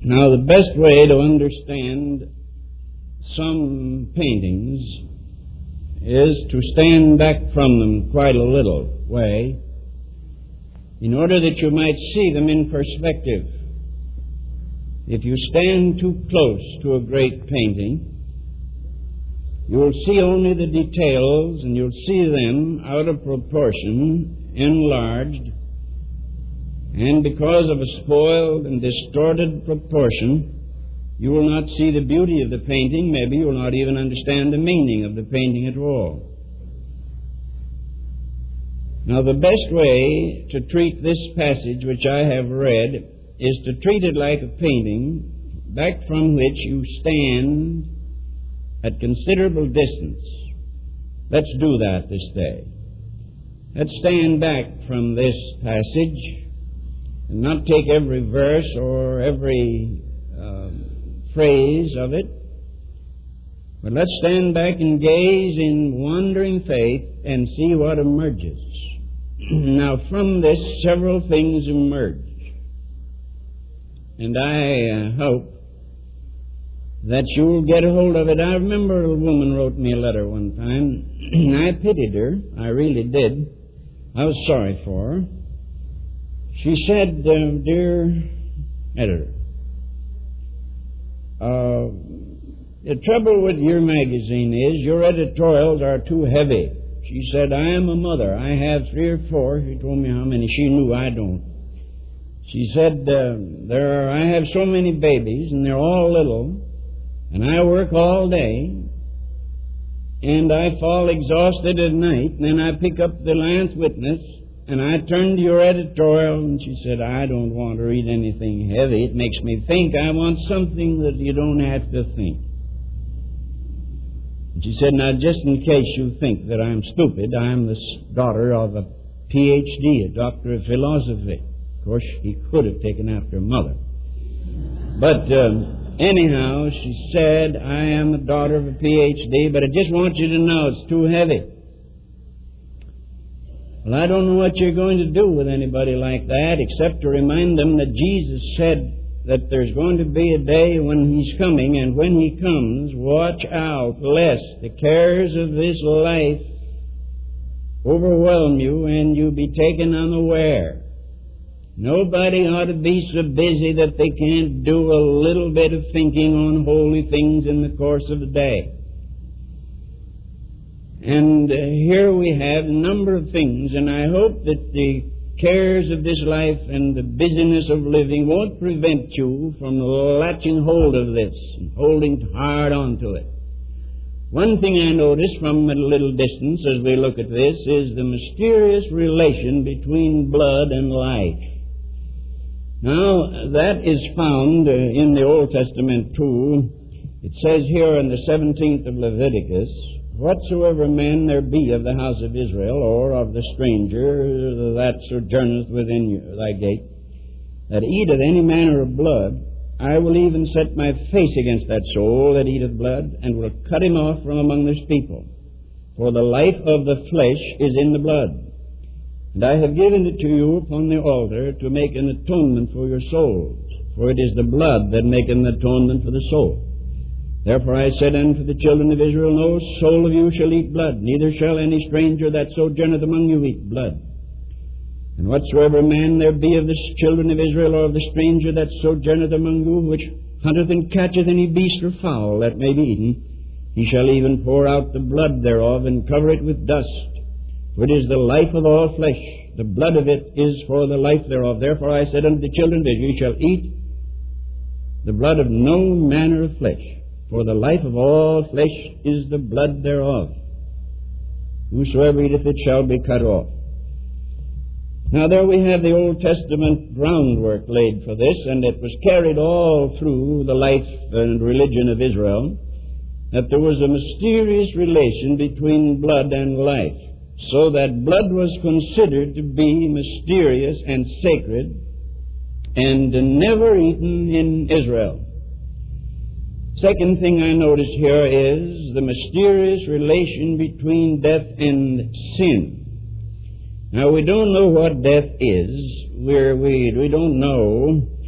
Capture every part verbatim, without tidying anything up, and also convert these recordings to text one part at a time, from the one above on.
Now, the best way to understand some paintings is to stand back from them quite a little way in order that you might see them in perspective. If you stand too close to a great painting, you'll see only the details, and you'll see them out of proportion, enlarged, and because of a spoiled and distorted proportion, you will not see the beauty of the painting. Maybe you will not even understand the meaning of the painting at all. Now, the best way to treat this passage which I have read is to treat it like a painting back from which you stand at considerable distance. Let's do that this day. Let's stand back from this passage and not take every verse or every um, phrase of it, but let's stand back and gaze in wondering faith and see what emerges. Now, from this, several things emerge. And I uh, hope that you'll get a hold of it. I remember a woman wrote me a letter one time, and I pitied her. I really did. I was sorry for her. She said, uh, Dear editor, uh, the trouble with your magazine is your editorials are too heavy. She said, I am a mother. I have three or four. She told me how many. She knew I don't. She said, uh, there are, I have so many babies, and they're all little, and I work all day, and I fall exhausted at night, and then I pick up the Lance Witness, and I turn to your editorial, and she said, I don't want to read anything heavy. It makes me think. I want something that you don't have to think. And she said, now, just in case you think that I'm stupid, I'm the daughter of a P H D, a doctor of philosophy. Of course, he could have taken after her mother. But um, anyhow, she said, I am the daughter of a P H D, but I just want you to know it's too heavy. Well, I don't know what you're going to do with anybody like that, except to remind them that Jesus said that there's going to be a day when He's coming, and when He comes, watch out lest the cares of this life overwhelm you and you be taken unaware. Nobody ought to be so busy that they can't do a little bit of thinking on holy things in the course of the day. And uh, here we have a number of things, and I hope that the cares of this life and the busyness of living won't prevent you from latching hold of this and holding hard on to it. One thing I notice from a little distance as we look at this is the mysterious relation between blood and life. Now, that is found uh, in the Old Testament too. It says here in the seventeenth of Leviticus, whatsoever man there be of the house of Israel, or of the stranger that sojourneth within thy gate, that eateth any manner of blood, I will even set my face against that soul that eateth blood, and will cut him off from among this people. For the life of the flesh is in the blood. And I have given it to you upon the altar to make an atonement for your souls. For it is the blood that maketh an atonement for the soul. Therefore I said unto the children of Israel, no soul of you shall eat blood, neither shall any stranger that sojourneth among you eat blood. And whatsoever man there be of the children of Israel, or of the stranger that sojourneth among you, which hunteth and catcheth any beast or fowl that may be eaten, he shall even pour out the blood thereof, and cover it with dust. For it is the life of all flesh. The blood of it is for the life thereof. Therefore I said unto the children of Israel, ye shall eat the blood of no manner of flesh. For the life of all flesh is the blood thereof. Whosoever eateth it shall be cut off. Now there we have the Old Testament groundwork laid for this, and it was carried all through the life and religion of Israel, that there was a mysterious relation between blood and life, so that blood was considered to be mysterious and sacred, and never eaten in Israel. Second thing I notice here is the mysterious relation between death and sin. Now, we don't know what death is. We're, we we don't know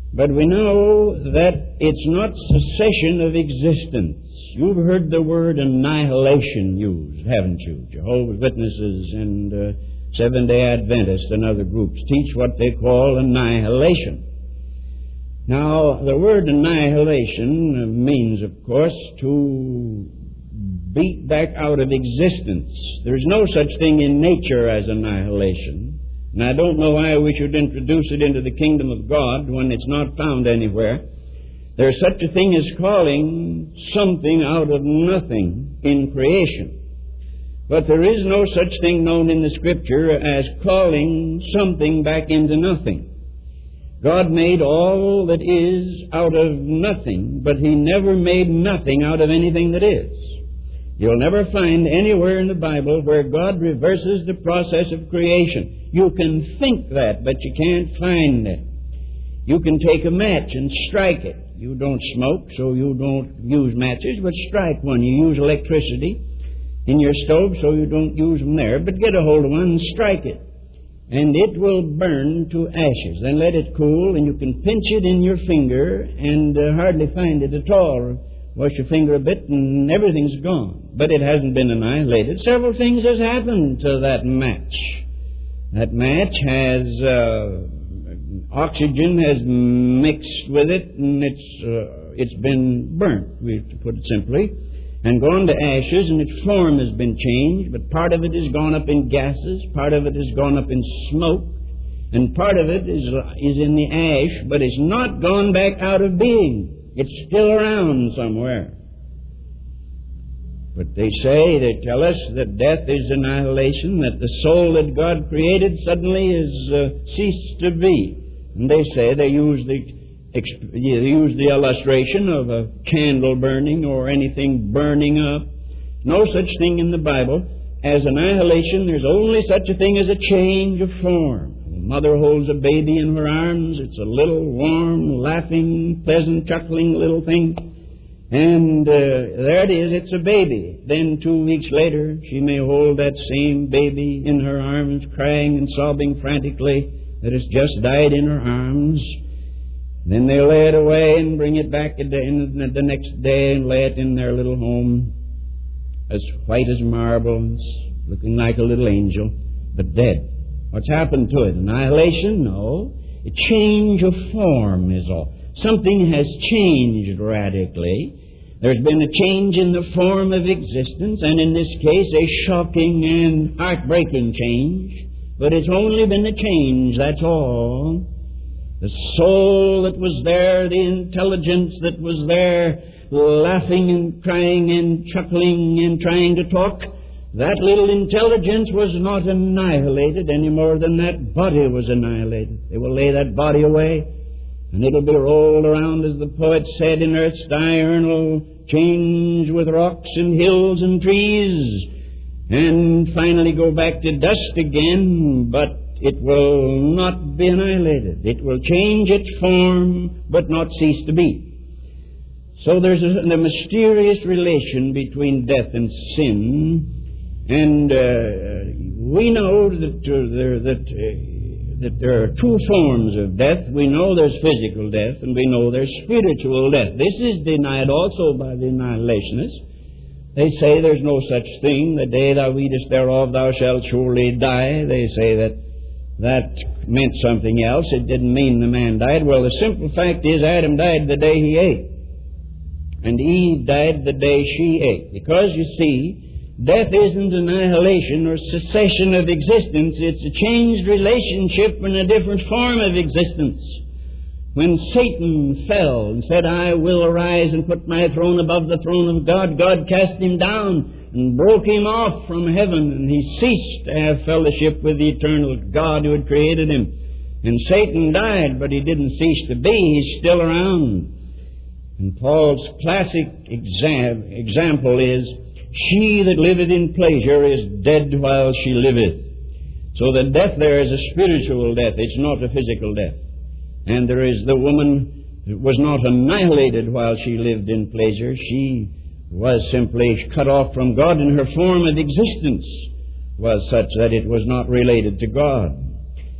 But we know that it's not cessation of existence. You've heard the word annihilation used, haven't you? Jehovah's Witnesses and uh, Seventh-day Adventists and other groups teach what they call annihilation. Now, the word annihilation means, of course, to beat back out of existence. There's no such thing in nature as annihilation. And I don't know why we should introduce it into the kingdom of God when it's not found anywhere. There's such a thing as calling something out of nothing in creation. But there is no such thing known in the Scripture as calling something back into nothing. God made all that is out of nothing, but He never made nothing out of anything that is. You'll never find anywhere in the Bible where God reverses the process of creation. You can think that, but you can't find it. You can take a match and strike it. You don't smoke, so you don't use matches, but strike one. You use electricity in your stove, so you don't use them there, but get a hold of one and strike it. And it will burn to ashes. Then let it cool, and you can pinch it in your finger and uh, hardly find it at all. Wash your finger a bit, and everything's gone. But it hasn't been annihilated. Several things has happened to that match. That match has uh, oxygen has mixed with it, and it's uh, it's been burnt, to put it simply, and gone to ashes, and its form has been changed, but part of it has gone up in gases, part of it has gone up in smoke, and part of it is, is in the ash, but it's not gone back out of being. It's still around somewhere. But they say, they tell us that death is annihilation, that the soul that God created suddenly is uh, ceased to be. And they say, they use the They use the illustration of a candle burning or anything burning up. No such thing in the Bible as annihilation. There's only such a thing as a change of form. A mother holds a baby in her arms. It's a little warm, laughing, pleasant, chuckling little thing. And uh, there it is, it's a baby. Then two weeks later, she may hold that same baby in her arms, crying and sobbing frantically that it's just died in her arms. Then they lay it away and bring it back the next day and lay it in their little home, as white as marble, looking like a little angel, but dead. What's happened to it? Annihilation? No. A change of form is all. Something has changed radically. There's been a change in the form of existence, and in this case a shocking and heartbreaking change. But it's only been a change, that's all. The soul that was there, the intelligence that was there, laughing and crying and chuckling and trying to talk, that little intelligence was not annihilated any more than that body was annihilated. They will lay that body away, and it'll be rolled around, as the poet said, in earth's diurnal change with rocks and hills and trees, and finally go back to dust again, but it will not be annihilated. It will change its form, but not cease to be. So there's a, a mysterious relation between death and sin, and uh, we know that uh, there that uh, that there are two forms of death. We know there's physical death, and we know there's spiritual death. This is denied also by the annihilationists. They say there's no such thing. The day thou eatest thereof, thou shalt surely die. They say that that meant something else. It didn't mean the man died. Well, the simple fact is Adam died the day he ate. And Eve died the day she ate. Because, you see, death isn't annihilation or cessation of existence. It's a changed relationship and a different form of existence. When Satan fell and said, I will arise and put my throne above the throne of God, God cast him down and broke him off from heaven, and he ceased to have fellowship with the eternal God who had created him. And Satan died, but he didn't cease to be. He's still around. And Paul's classic exam- example is, she that liveth in pleasure is dead while she liveth. So the death there is a spiritual death. It's not a physical death. And there is the woman that was not annihilated while she lived in pleasure. She was simply cut off from God, and her form of existence was such that it was not related to God.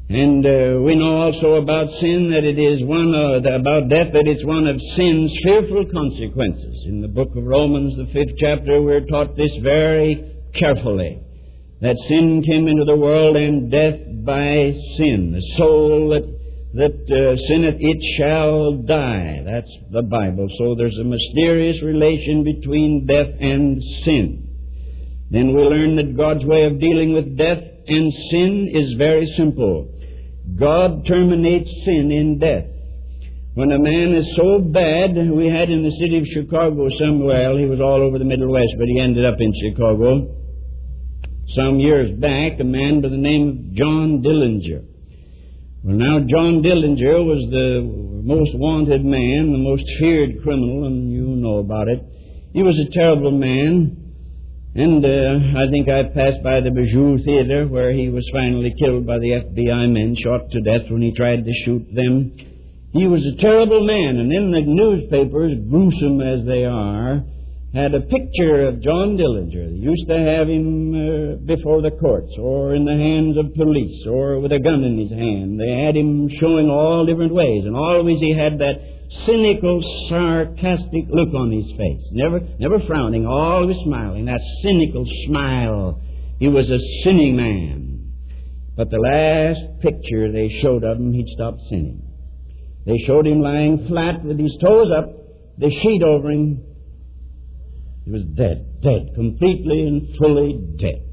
And uh, we know also about sin that it is one, uh, about death, that it's one of sin's fearful consequences. In the book of Romans, the fifth chapter, we're taught this very carefully. That sin came into the world, and death by sin. The soul that, that uh, sinneth, it shall die. That's the Bible. So there's a mysterious relation between death and sin. Then we learn that God's way of dealing with death and sin is very simple. God terminates sin in death. When a man is so bad, we had in the city of Chicago somewhere, he was all over the Middle West, but he ended up in Chicago. Some years back, a man by the name of John Dillinger. Well, now, John Dillinger was the most wanted man, the most feared criminal, and you know about it. He was a terrible man. And uh, I think I passed by the Bijou Theater where he was finally killed by the F B I men, shot to death when he tried to shoot them. He was a terrible man, and in the newspapers, gruesome as they are, had a picture of John Dillinger. They used to have him uh, before the courts, or in the hands of police, or with a gun in his hand. They had him showing all different ways, and always he had that cynical, sarcastic look on his face. Never never frowning, always smiling. That cynical smile. He was a sinning man. But the last picture they showed of him, he'd stopped sinning. They showed him lying flat with his toes up, the sheet over him. He was dead, dead, completely and fully dead.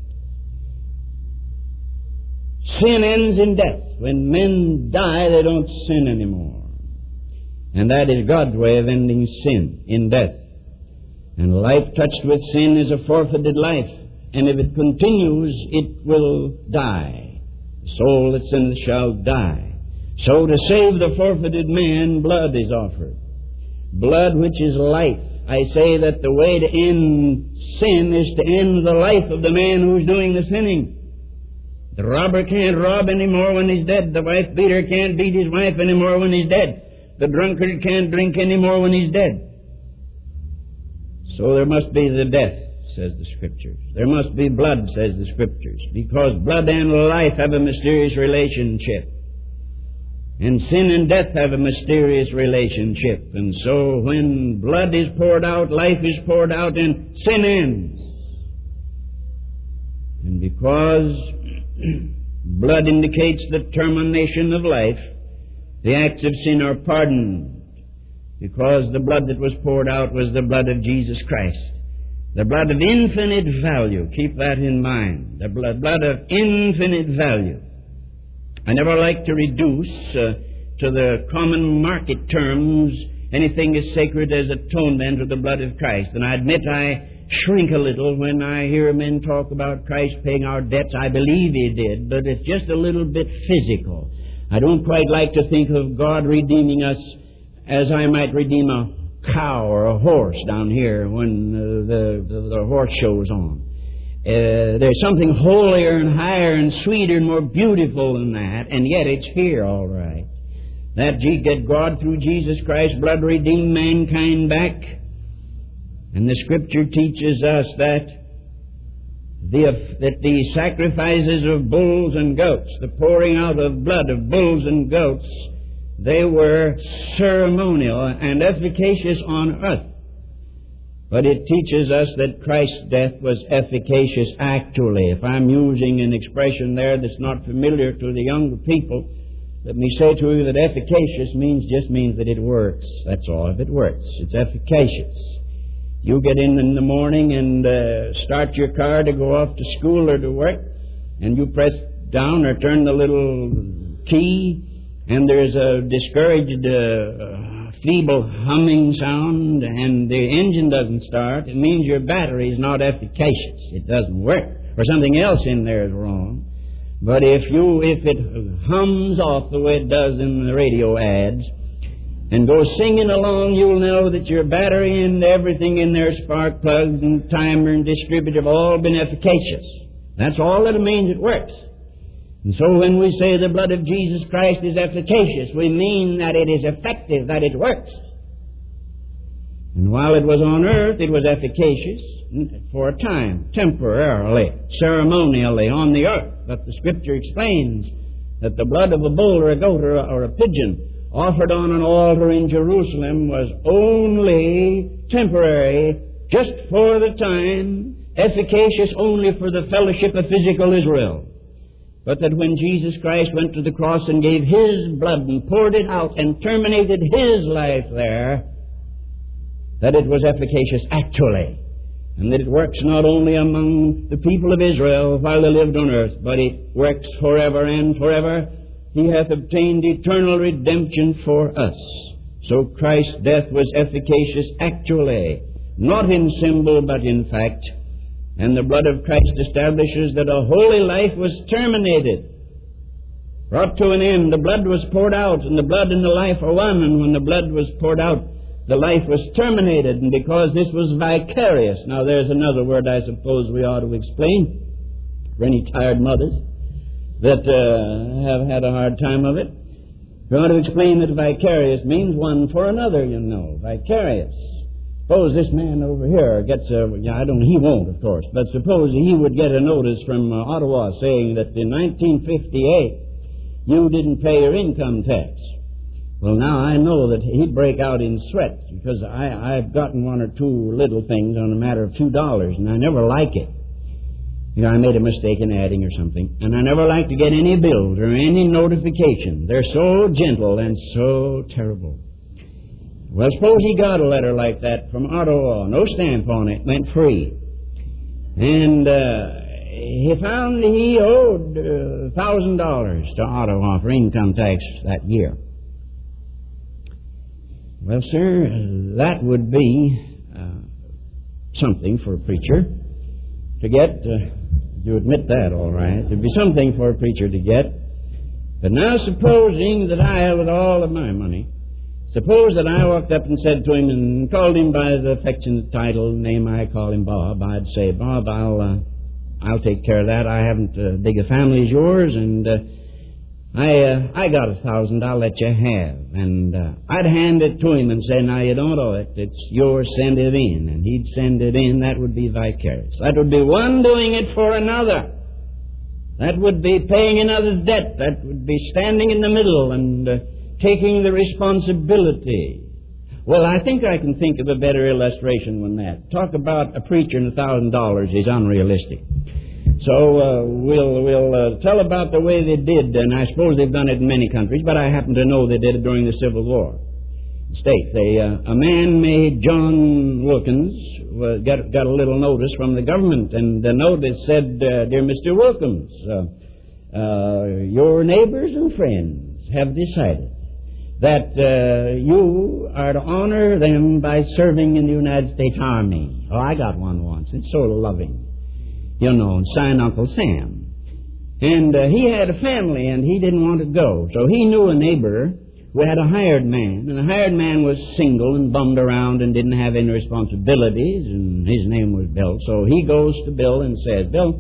Sin ends in death. When men die, they don't sin anymore. And that is God's way of ending sin, in death. And life touched with sin is a forfeited life. And if it continues, it will die. The soul that sinneth shall die. So to save the forfeited man, blood is offered. Blood which is life. I say that the way to end sin is to end the life of the man who's doing the sinning. The robber can't rob anymore when he's dead. The wife beater can't beat his wife anymore when he's dead. The drunkard can't drink anymore when he's dead. So there must be the death, says the Scriptures. There must be blood, says the Scriptures, because blood and life have a mysterious relationship. And sin and death have a mysterious relationship. And so when blood is poured out, life is poured out, and sin ends. And because blood indicates the termination of life, the acts of sin are pardoned, because the blood that was poured out was the blood of Jesus Christ. The blood of infinite value. Keep that in mind. The blood, blood of infinite value. I never like to reduce uh, to the common market terms anything as sacred as atonement or the blood of Christ. And I admit I shrink a little when I hear men talk about Christ paying our debts. I believe He did, but it's just a little bit physical. I don't quite like to think of God redeeming us as I might redeem a cow or a horse down here when uh, the, the, the horse show's on. Uh, there's something holier and higher and sweeter and more beautiful than that, and yet it's here, all right. That God, through Jesus Christ's blood, redeemed mankind back. And the Scripture teaches us that the, that the sacrifices of bulls and goats, the pouring out of blood of bulls and goats, they were ceremonial and efficacious on earth. But it teaches us that Christ's death was efficacious actually. If I'm using an expression there that's not familiar to the younger people, let me say to you that efficacious means just means that it works. That's all. If it works, it's efficacious. You get in in the morning and uh, start your car to go off to school or to work, and you press down or turn the little key, and there's a discouraged, uh, feeble humming sound, and the engine doesn't start. It means your battery is not efficacious. It doesn't work, or something else in there is wrong. But if you, if it hums off the way it does in the radio ads, and goes singing along, you'll know that your battery and everything in there, spark plugs and timer and distributor, have all been efficacious. That's all that it means. It works. And so when we say the blood of Jesus Christ is efficacious, we mean that it is effective, that it works. And while it was on earth, it was efficacious for a time, temporarily, ceremonially on the earth. But the Scripture explains that the blood of a bull or a goat or a, or a pigeon offered on an altar in Jerusalem was only temporary, just for the time, efficacious only for the fellowship of physical Israel. But that when Jesus Christ went to the cross and gave His blood and poured it out and terminated His life there, that it was efficacious actually, and that it works not only among the people of Israel while they lived on earth, but it works forever and forever. He hath obtained eternal redemption for us. So Christ's death was efficacious actually, not in symbol but in fact. And the blood of Christ establishes that a holy life was terminated, brought to an end. The blood was poured out, and the blood and the life are one. And when the blood was poured out, the life was terminated. And because this was vicarious, now there's another word I suppose we ought to explain for any tired mothers that uh, have had a hard time of it. We ought to explain that vicarious means one for another, you know. Vicarious. Suppose this man over here gets a, yeah, I don't, he won't, of course, but suppose he would get a notice from uh, Ottawa saying that in nineteen fifty-eight you didn't pay your income tax. Well, now I know that he'd break out in sweat because I, I've gotten one or two little things on a matter of two dollars, and I never like it. You know, I made a mistake in adding or something, and I never like to get any bills or any notification. They're so gentle and so terrible. Well, suppose he got a letter like that from Ottawa, no stamp on it, went free. And uh, he found he owed a uh, thousand dollars to Ottawa for income tax that year. Well, sir, that would be uh, something for a preacher to get. Uh, you admit that, all right. It'd be something for a preacher to get. But now supposing that I, with all of my money, suppose that I walked up and said to him and called him by the affectionate title, name I call him Bob, I'd say, Bob, I'll uh, I'll take care of that. I haven't uh, big a family as yours, and uh, I uh, I got a thousand I'll let you have. And uh, I'd hand it to him and say, now you don't owe it. It's yours, send it in. And he'd send it in. That would be vicarious. That would be one doing it for another. That would be paying another's debt. That would be standing in the middle and Uh, taking the responsibility. Well, I think I can think of a better illustration than that. Talk about a preacher and a thousand dollars is unrealistic. So uh, we'll we'll uh, tell about the way they did, and I suppose they've done it in many countries, but I happen to know they did it during the Civil War. State, they, uh, a man named John Wilkins uh, got got a little notice from the government, and the notice said, uh, "Dear Mister Wilkins, uh, uh, your neighbors and friends have decided that uh, you are to honor them by serving in the United States Army." Oh, I got one once. It's sort of loving. You know, signed Uncle Sam. And uh, he had a family, and he didn't want to go. So he knew a neighbor who had a hired man, and the hired man was single and bummed around and didn't have any responsibilities, and his name was Bill. So he goes to Bill and says, Bill,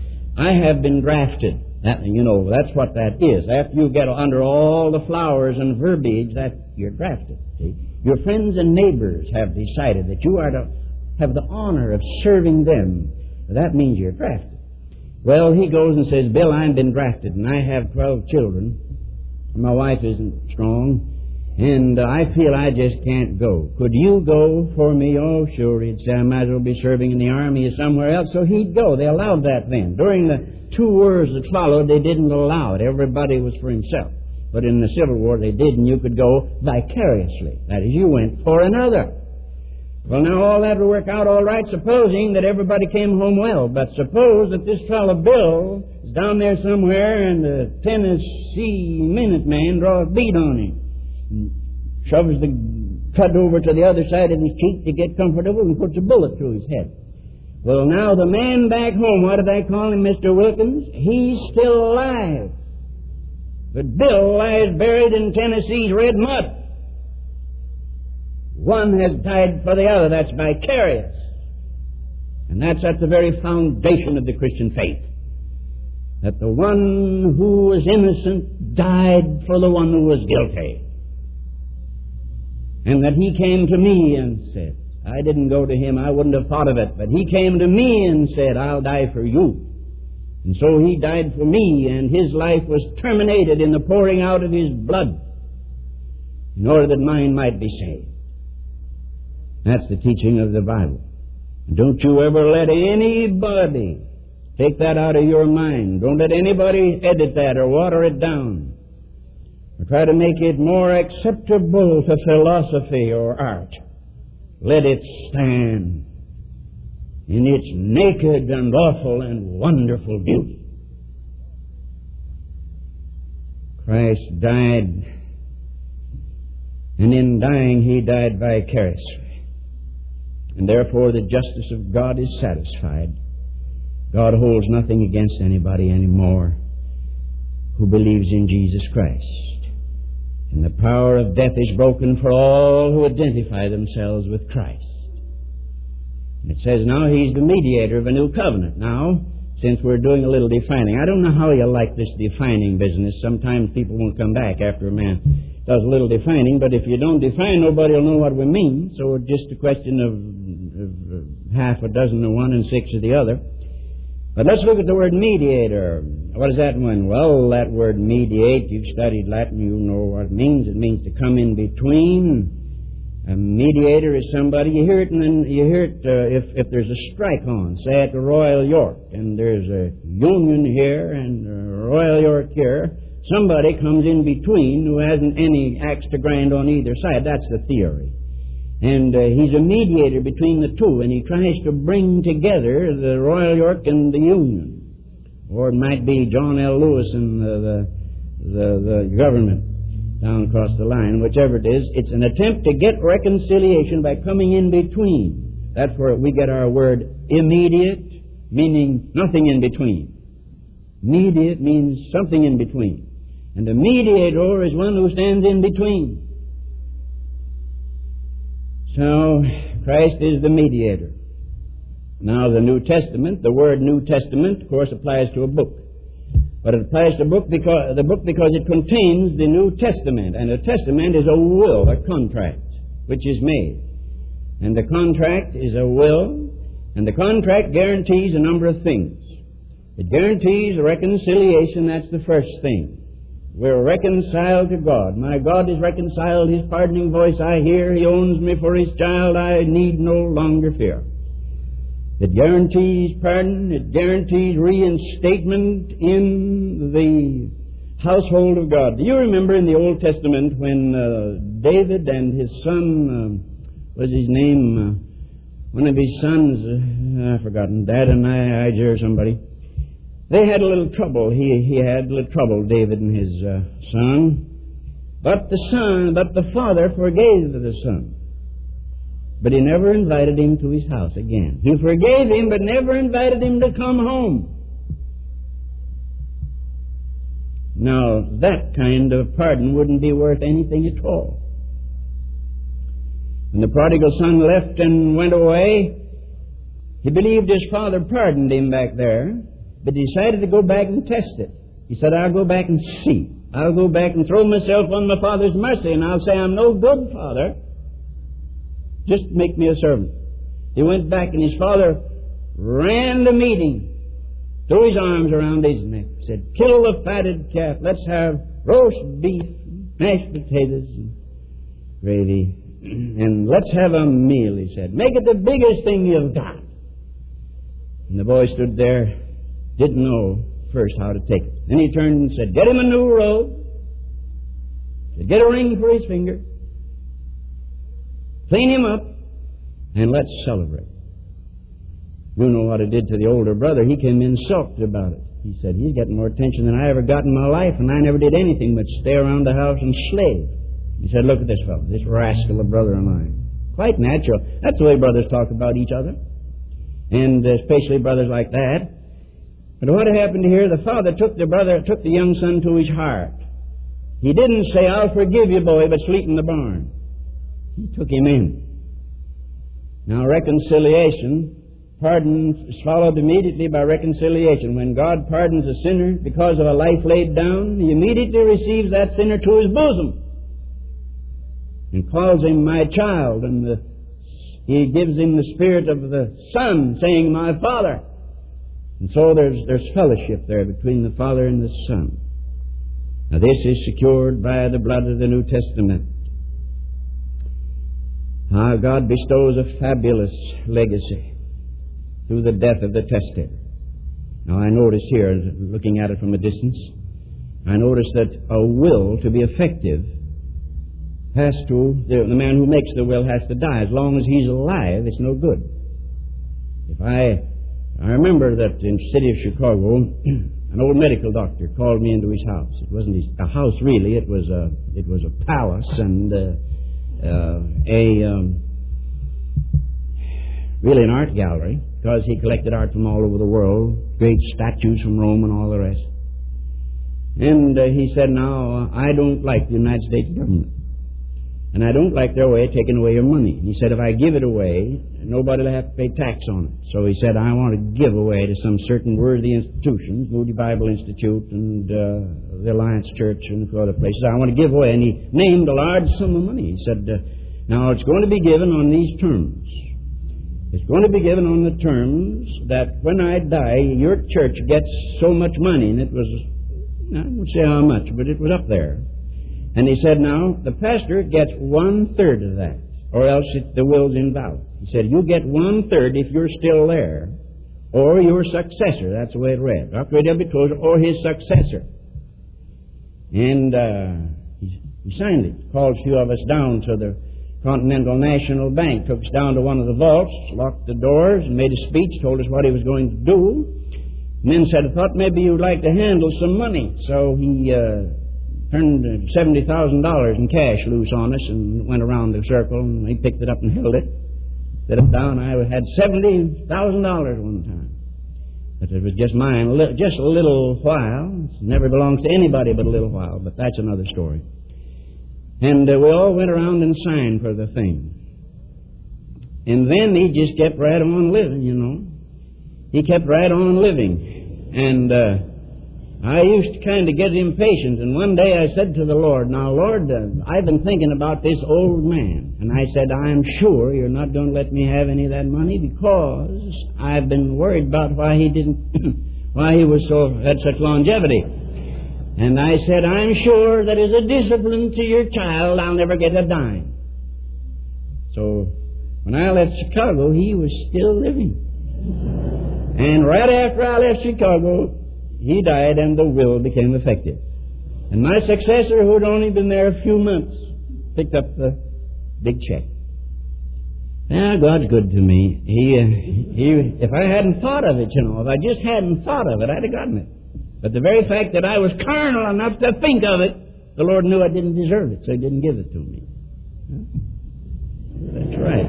I have been drafted. That, you know, that's what that is. After you get under all the flowers and verbiage, that you're drafted. See? Your friends and neighbors have decided that you are to have the honor of serving them. That means you're drafted. Well, he goes and says, Bill, I've been drafted, and I have twelve children. My wife isn't strong, and uh, I feel I just can't go. Could you go for me? Oh, sure. He'd say, I might as well be serving in the Army or somewhere else. So he'd go. They allowed that then. During the two wars that followed, they didn't allow it. Everybody was for himself. But in the Civil War, they did, and you could go vicariously. That is, you went for another. Well, now all that would work out all right, supposing that everybody came home well. But suppose that this fellow Bill is down there somewhere, and the Tennessee Minuteman draws a bead on him, and shoves the cut over to the other side of his cheek to get comfortable, and puts a bullet through his head. Well, now the man back home, what do they call him, Mister Wilkins? He's still alive. But Bill lies buried in Tennessee's red mud. One has died for the other. That's vicarious. And that's at the very foundation of the Christian faith. That the one who was innocent died for the one who was guilty. And that he came to me and said, I didn't go to him, I wouldn't have thought of it, but he came to me and said, I'll die for you. And so He died for me, and His life was terminated in the pouring out of His blood in order that mine might be saved. That's the teaching of the Bible. And don't you ever let anybody take that out of your mind. Don't let anybody edit that or water it down or try to make it more acceptable to philosophy or art. Let it stand in its naked and awful and wonderful beauty. Christ died, and in dying He died vicariously. And therefore the justice of God is satisfied. God holds nothing against anybody anymore who believes in Jesus Christ. And the power of death is broken for all who identify themselves with Christ. And it says now He's the mediator of a new covenant. Now, since we're doing a little defining, I don't know how you like this defining business. Sometimes people won't come back after a man does a little defining, but if you don't define, nobody will know what we mean. So it's just a question of, of half a dozen of one and six of the other. But let's look at the word mediator. What does that mean? Well, that word mediate, you've studied Latin, you know what it means. It means to come in between. A mediator is somebody, you hear it, and then you hear it uh, if, if there's a strike on, say at the Royal York, and there's a Union here and a Royal York here, somebody comes in between who hasn't any axe to grind on either side. That's the theory. And uh, he's a mediator between the two, and he tries to bring together the Royal York and the Union. Or it might be John L. Lewis and the, the, the, the government down across the line, whichever it is. It's an attempt to get reconciliation by coming in between. That's where we get our word immediate, meaning nothing in between. Mediate means something in between. And the mediator is one who stands in between. So, Christ is the mediator. Now, the New Testament, the word New Testament, of course, applies to a book. But it applies to book because, the book because it contains the New Testament. And a testament is a will, a contract, which is made. And the contract is a will, and the contract guarantees a number of things. It guarantees reconciliation, that's the first thing. We're reconciled to God. My God is reconciled. His pardoning voice I hear. He owns me for His child. I need no longer fear. It guarantees pardon. It guarantees reinstatement in the household of God. Do you remember in the Old Testament when uh, David and his son, uh, what was his name? Uh, one of his sons, uh, I've forgotten, Dad and I, I or somebody. They had a little trouble. He he had a little trouble, David and his uh, son. But the son, but the father forgave the son. But he never invited him to his house again. He forgave him, but never invited him to come home. Now, that kind of pardon wouldn't be worth anything at all. When the prodigal son left and went away, he believed his father pardoned him back there, but decided to go back and test it. He said, I'll go back and see. I'll go back and throw myself on my father's mercy, and I'll say, I'm no good, Father. Just make me a servant. He went back, and his father ran to meet him, threw his arms around his neck, said, kill the fatted calf. Let's have roast beef, mashed potatoes, and gravy, and let's have a meal, he said. Make it the biggest thing you've got. And the boy stood there, didn't know first how to take it. Then he turned and said, get him a new robe. Said, get a ring for his finger. Clean him up, and let's celebrate. You know what it did to the older brother. He came in sulked about it. He said, he's getting more attention than I ever got in my life, and I never did anything but stay around the house and slave. He said, look at this fellow, this rascal of brother of mine. Quite natural. That's the way brothers talk about each other, and especially brothers like that. But what happened here, the father took the brother, took the young son to his heart. He didn't say, I'll forgive you, boy, but sleep in the barn. He took him in. Now, reconciliation, pardon is followed immediately by reconciliation. When God pardons a sinner because of a life laid down, He immediately receives that sinner to His bosom and calls him my child, and the, He gives him the spirit of the Son, saying, my Father. And so there's, there's fellowship there between the Father and the Son. Now this is secured by the blood of the New Testament. How God bestows a fabulous legacy through the death of the testator. Now I notice here, looking at it from a distance, I notice that a will to be effective has to, the, the man who makes the will has to die. As long as he's alive, it's no good. If I, I remember that in the city of Chicago, an old medical doctor called me into his house. It wasn't his, a house really, it was a, it was a palace and uh, uh, a, um, really an art gallery, because he collected art from all over the world, great statues from Rome and all the rest. And uh, he said, now, I don't like the United States government. And I don't like their way of taking away your money. He said, if I give it away, nobody will have to pay tax on it. So he said, I want to give away to some certain worthy institutions, Moody Bible Institute and uh, the Alliance Church and a few other places. I want to give away. And he named a large sum of money. He said, uh, now it's going to be given on these terms. It's going to be given on the terms that when I die, your church gets so much money. And it was, I won't say how much, but it was up there. And he said, now, the pastor gets one-third of that, or else it, the will's invalid. He said, you get one-third if you're still there, or your successor. That's the way it read. Doctor A W Tozer, or his successor. And uh, he, he signed it. Called a few of us down to the Continental National Bank, took us down to one of the vaults, locked the doors, and made a speech, told us what he was going to do, and then said, I thought maybe you'd like to handle some money. So he... Uh, turned seventy thousand dollars in cash loose on us and went around the circle, and he picked it up and held it. Set it down. I had seventy thousand dollars one time. But it was just mine, just a little while. It never belongs to anybody but a little while, but that's another story. And uh, we all went around and signed for the thing. And then he just kept right on living, you know. He kept right on living. And... Uh, I used to kind of get impatient, and one day I said to the Lord, now, Lord, uh, I've been thinking about this old man. And I said, I am sure you're not going to let me have any of that money, because I've been worried about why he didn't, why he was so, had such longevity. And I said, I'm sure that as a discipline to your child, I'll never get a dime. So when I left Chicago, he was still living. And right after I left Chicago, he died and the will became effective. And my successor, who had only been there a few months, picked up the big check. Now, God's good to me. He, uh, he, if I hadn't thought of it, you know, if I just hadn't thought of it, I'd have gotten it. But the very fact that I was carnal enough to think of it, the Lord knew I didn't deserve it, so He didn't give it to me. That's right.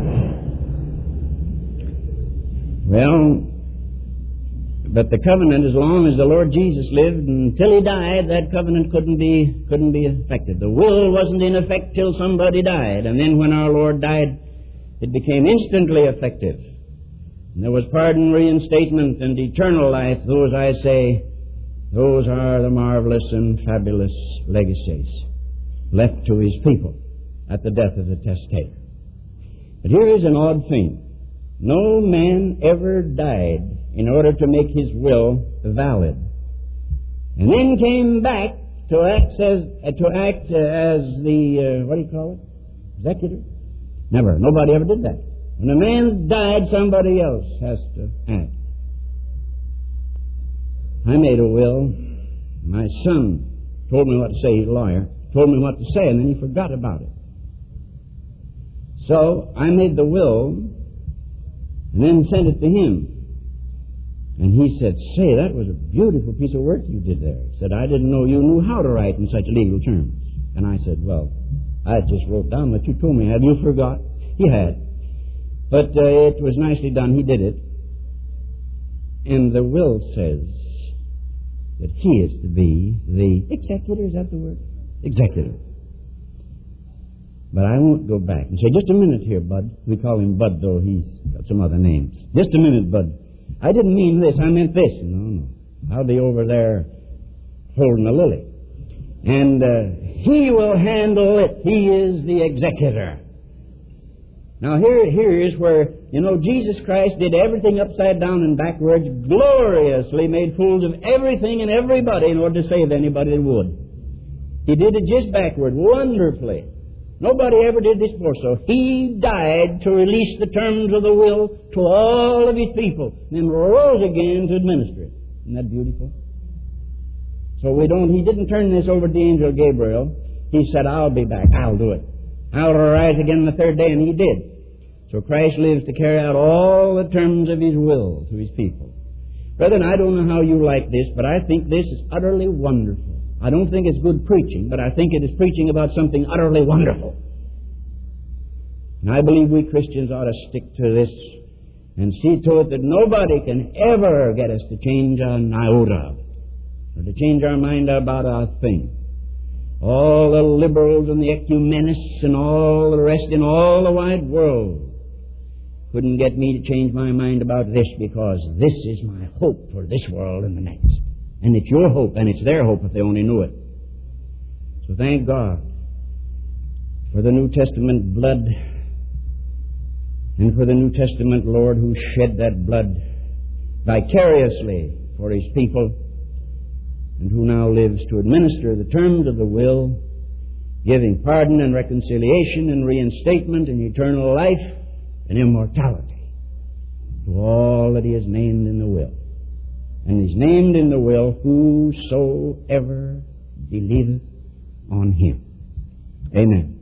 Well, but the covenant, as long as the Lord Jesus lived until He died, that covenant couldn't be couldn't be effective. The will wasn't in effect till somebody died. And then when our Lord died, it became instantly effective. And there was pardon, reinstatement, and eternal life. Those, I say, those are the marvelous and fabulous legacies left to His people at the death of the testator. But here is an odd thing. No man ever died in order to make his will valid, and then came back to act as uh, to act uh, as the uh, what do you call it, executor? Never. Nobody ever did that. When a man died, somebody else has to act. I made a will. My son told me what to say. He's a lawyer. Told me what to say, and then he forgot about it. So I made the will, and then sent it to him. And he said, say, that was a beautiful piece of work you did there. He said, I didn't know you knew how to write in such legal terms. And I said, well, I just wrote down what you told me. Have you forgot? He had. But uh, it was nicely done. He did it. And the will says that he is to be the executor. Is that the word? Executor. But I won't go back and say, just a minute here, Bud. We call him Bud, though he's got some other names. Just a minute, Bud. I didn't mean this, I meant this. No, no. I'll be over there holding a lily. And uh, he will handle it. He is the executor. Now here, here is where, you know, Jesus Christ did everything upside down and backwards, gloriously made fools of everything and everybody in order to save anybody that would. He did it just backward, wonderfully. Nobody ever did this before. So He died to release the terms of the will to all of His people, and then rose again to administer it. Isn't that beautiful? So we don't, He didn't turn this over to the angel Gabriel. He said, I'll be back. I'll do it. I'll arise again the third day, and He did. So Christ lives to carry out all the terms of His will to His people. Brethren, I don't know how you like this, but I think this is utterly wonderful. I don't think it's good preaching, but I think it is preaching about something utterly wonderful. And I believe we Christians ought to stick to this and see to it that nobody can ever get us to change an iota or to change our mind about a thing. All the liberals and the ecumenists and all the rest in all the wide world couldn't get me to change my mind about this, because this is my hope for this world and the next. And it's your hope, and it's their hope if they only knew it. So thank God for the New Testament blood, and for the New Testament Lord who shed that blood vicariously for His people, and who now lives to administer the terms of the will, giving pardon and reconciliation and reinstatement and eternal life and immortality to all that He has named in the will. And He's named in the will, whosoever believeth on Him. Amen.